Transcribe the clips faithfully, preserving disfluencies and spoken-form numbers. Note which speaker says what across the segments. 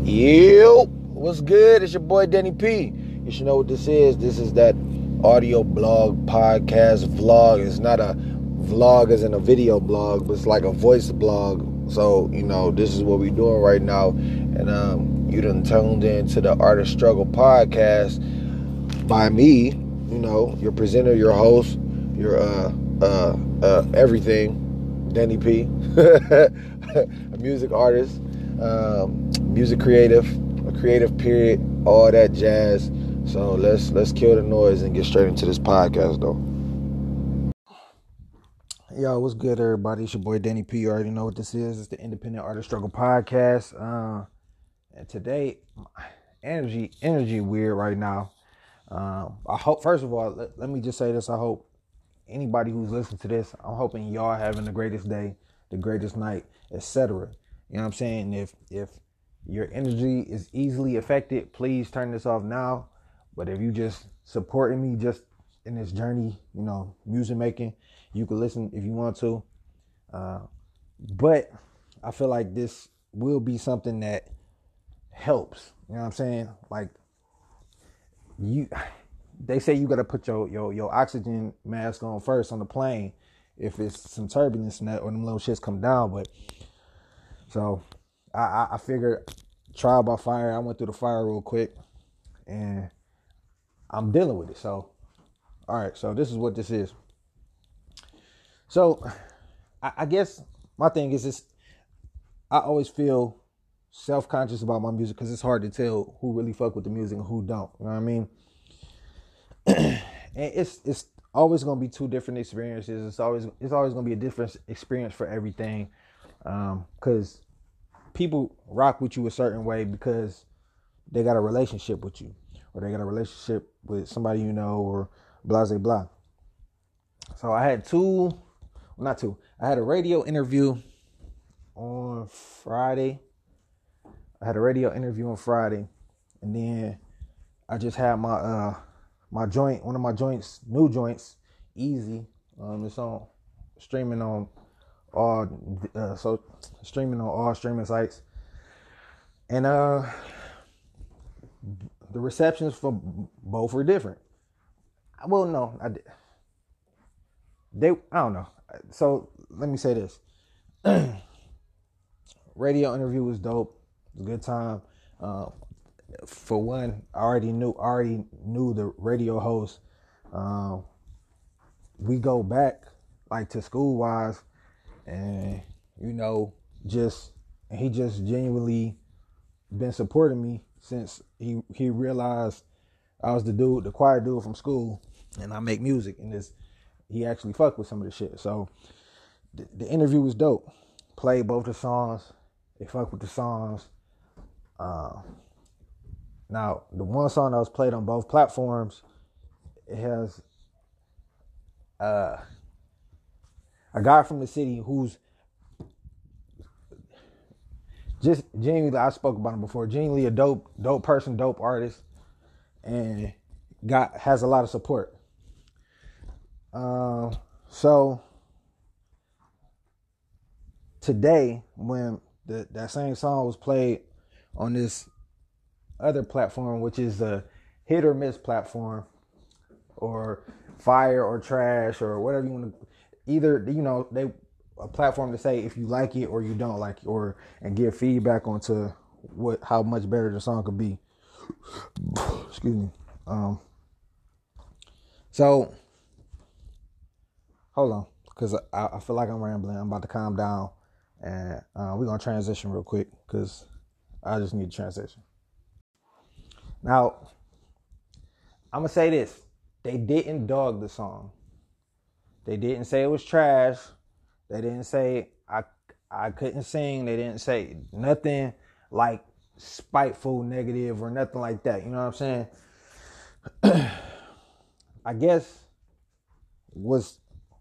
Speaker 1: Yo, what's good? It's your boy Denny P. You should know what this is. This is that audio blog, podcast, vlog. It's not a vlog as in a video blog, but it's like a voice blog. So, you know, this is what we're doing right now. And um, you done tuned in to the Art of Struggle podcast by me, you know, your presenter, your host, your uh, uh, uh, everything, Denny P. A music artist. Um, music creative, a creative period, all that jazz. So let's let's kill the noise and get straight into this podcast, though. Yo, what's good, everybody? It's your boy Danny P. You already know what this is. It's the Independent Artist Struggle podcast. Uh, and today, energy energy weird right now. Um, I hope. First of all, let, let me just say this. I hope anybody who's listening to this, I'm hoping y'all having the greatest day, the greatest night, et cetera. You know what I'm saying? If if your energy is easily affected, please turn this off now. But if you just supporting me just in this journey, you know, music making, you can listen if you want to. Uh, but I feel like this will be something that helps. You know what I'm saying? Like you, they say you got to put your, your your oxygen mask on first on the plane if it's some turbulence and that or them little shits come down. But So I, I figured trial by fire. I went through the fire real quick and I'm dealing with it. So, all right. So this is what this is. So I, I guess my thing is this. I always feel self-conscious about my music because it's hard to tell who really fuck with the music and who don't. You know what I mean? And it's it's always gonna be two different experiences. It's always it's always gonna be a different experience for everything. Um, cause people rock with you a certain way because they got a relationship with you or they got a relationship with somebody you know or blah, blah, blah. So I had two, well, not two, I had a radio interview on Friday. I had a radio interview on Friday and then I just had my, uh, my joint, one of my joints, new joints, Easy. Um, it's on streaming on all uh, so streaming on all streaming sites, and uh, the receptions for both were different. Well, no, I did. They I don't know. So let me say this: radio interview was dope. It was a good time. Uh, for one, I already knew already knew the radio host. Um, we go back like to school wise. And, you know, just, he just genuinely been supporting me since he, he realized I was the dude, the quiet dude from school, and I make music, and this, he actually fucked with some of the shit. So the, the interview was dope. Played both the songs. They fucked with the songs. Uh, now, the one song that was played on both platforms, it has uh, a guy from the city who's just genuinely, I spoke about him before, genuinely a dope, dope person, dope artist, and got has a lot of support. Um, so today, when the, that same song was played on this other platform, which is a hit or miss platform, or fire or trash or whatever you want to, either, you know, they a platform to say if you like it or you don't like it, or and give feedback onto what how much better the song could be. Excuse me. Um. So hold on, because I, I feel like I'm rambling. I'm about to calm down, and uh, we're gonna transition real quick because I just need to transition. Now, I'm gonna say this: they didn't dog the song. They didn't say it was trash. They didn't say I I couldn't sing. They didn't say nothing like spiteful, negative, or nothing like that. You know what I'm saying? I guess was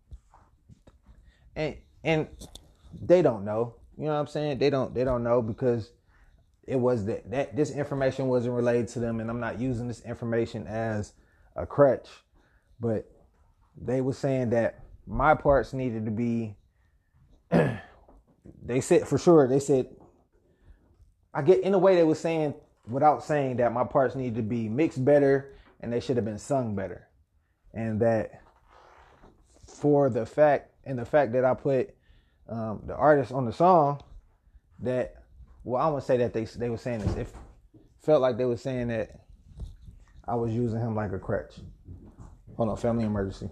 Speaker 1: and and they don't know. You know what I'm saying? They don't they don't know because it was that that this information wasn't relayed to them, and I'm not using this information as a crutch, but they were saying that my parts needed to be. They said for sure. They said I get in a way they were saying without saying that my parts needed to be mixed better and they should have been sung better. And that for the fact and the fact that I put um, the artist on the song, that well, I wouldn't say that they they were saying this. It felt like they were saying that I was using him like a crutch. Hold on, family emergency.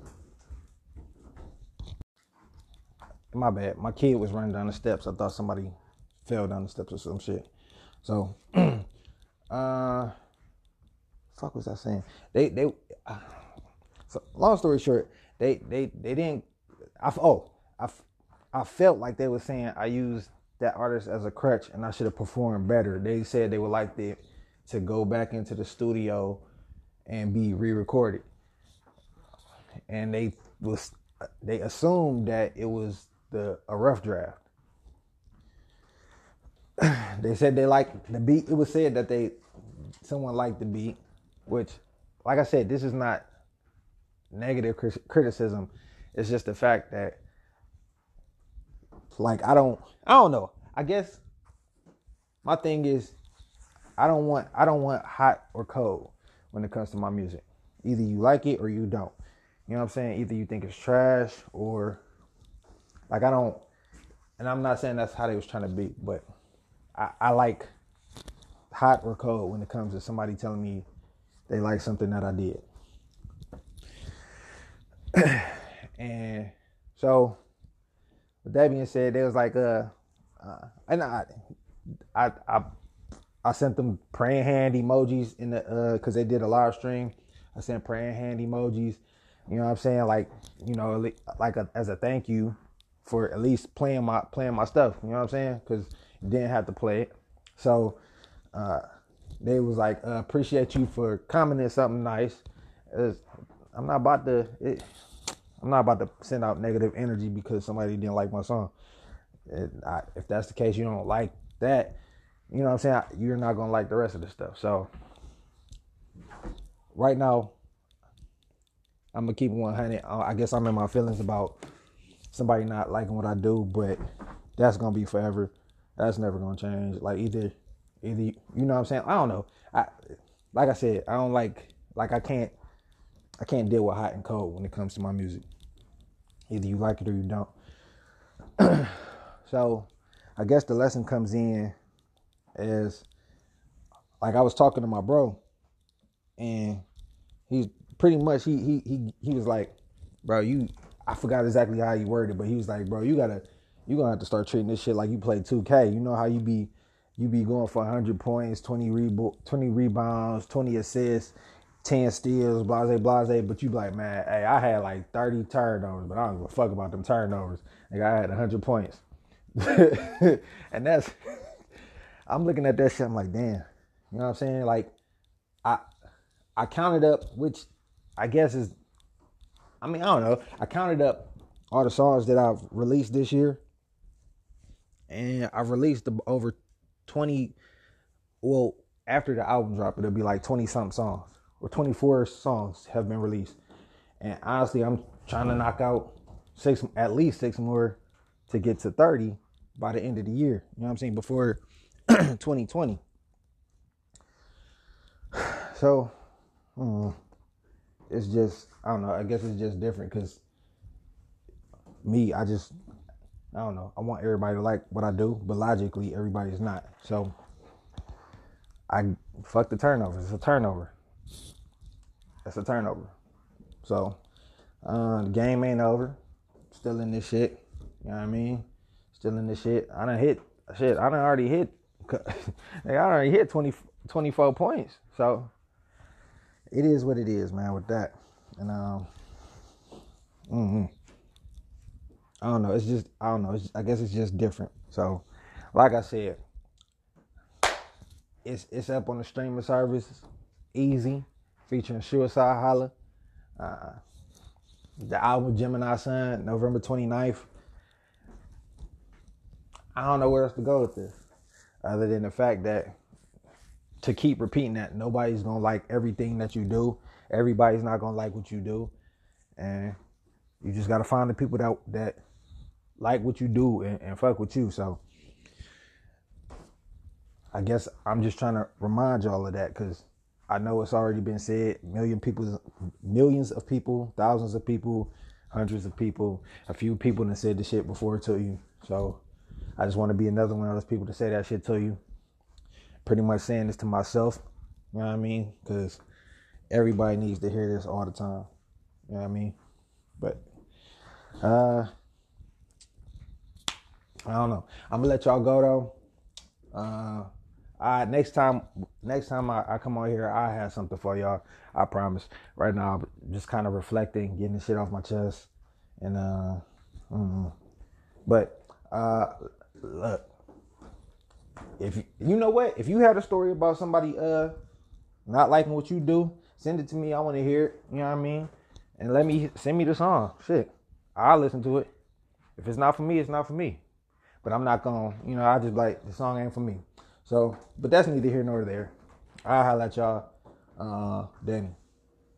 Speaker 1: My bad. My kid was running down the steps. I thought somebody fell down the steps or some shit. So, uh, fuck was I saying? They they. Uh, so long story short, they they they didn't. I oh I I felt like they were saying I used that artist as a crutch and I should have performed better. They said they would like the, to go back into the studio and be re-recorded, and they was they assumed that it was the a rough draft. They said they liked the beat. It was said that they someone liked the beat, which, like I said, this is not negative criticism. It's just the fact that, like, I don't, I don't know. I guess my thing is, I don't want, I don't want hot or cold when it comes to my music. Either you like it or you don't. You know what I'm saying? Either you think it's trash or, like, I don't. And I'm not saying that's how they was trying to be, but I, I like hot or cold when it comes to somebody telling me they like something that I did. And so, with that being said, they was like, uh, uh and I, I, I, I sent them praying hand emojis in the, uh, cause they did a live stream. I sent praying hand emojis. You know what I'm saying? Like, you know, like a, as a thank you for at least playing my playing my stuff. You know what I'm saying? Cause you didn't have to play it. So, uh, they was like, uh, appreciate you for commenting something nice. It's, I'm not about to. It, I'm not about to send out negative energy because somebody didn't like my song. It, I, if that's the case, you don't like that, you know what I'm saying? You're not going to like the rest of the stuff. So right now, I'm going to keep it one hundred. I guess I'm in my feelings about somebody not liking what I do, but that's going to be forever. That's never going to change. Like either, either, you know what I'm saying? I don't know. I, like I said, I don't like, like I can't, I can't deal with hot and cold when it comes to my music. Either you like it or you don't. So I guess the lesson comes in as, like, I was talking to my bro, and he's pretty much, he he he he was like, bro, you, I forgot exactly how he worded, but he was like, bro, you gotta, you gonna have to start treating this shit like you play two K. You know how you be, you be going for one hundred points, twenty, rebo- twenty rebounds, twenty assists, ten steals, blase, blase, but you be like, man, hey, I had like thirty turnovers, but I don't give a fuck about them turnovers. Like, I had one hundred points. And that's, I'm looking at that shit, I'm like, damn. You know what I'm saying? Like, I I counted up, which I guess is, I mean, I don't know. I counted up all the songs that I've released this year, and I've released over twenty, well, after the album drop, it'll be like twenty-something songs. Or twenty-four songs have been released. And honestly, I'm trying to knock out six, at least six more to get to thirty by the end of the year. You know what I'm saying? Before twenty twenty. So, mm, it's just, I don't know. I guess it's just different because me, I just, I don't know. I want everybody to like what I do, but logically, everybody's not. So, I fuck the turnovers. It's a turnover. It's a turnover. So, uh, the game ain't over. Still in this shit. You know what I mean? Still in this shit. I done hit, shit, I done already hit, I already hit twenty, twenty-four points. So, it is what it is, man, with that. And, um, mm-hmm. I don't know. It's just, I don't know. It's, I guess it's just different. So, like I said, it's it's up on the streaming services. Easy, featuring Suicide Holla. Uh, the album Gemini Sun, November twenty-ninth. I don't know where else to go with this, other than the fact that to keep repeating that nobody's gonna like everything that you do. Everybody's not gonna like what you do, and you just gotta find the people that that like what you do and, and fuck with you. So I guess I'm just trying to remind y'all of that because I know it's already been said. Million people, millions of people, thousands of people, hundreds of people, a few people that said the shit before to you. So I just want to be another one of those people to say that shit to you. Pretty much saying this to myself. You know what I mean? Because everybody needs to hear this all the time. You know what I mean? But uh, I don't know. I'm gonna let y'all go though. Uh, I next time, next time I, I come on here, I have something for y'all. I promise. Right now, I'm just kind of reflecting, getting the shit off my chest, and uh, mm, but uh, look, if you, you know what, if you had a story about somebody uh not liking what you do, send it to me. I want to hear it. You know what I mean? And let me send me the song. Shit, I'll listen to it. If it's not for me, it's not for me. But I'm not gonna, you know, I just like the song ain't for me. So, but that's neither here nor there. I'll holla at y'all. Uh, Danny.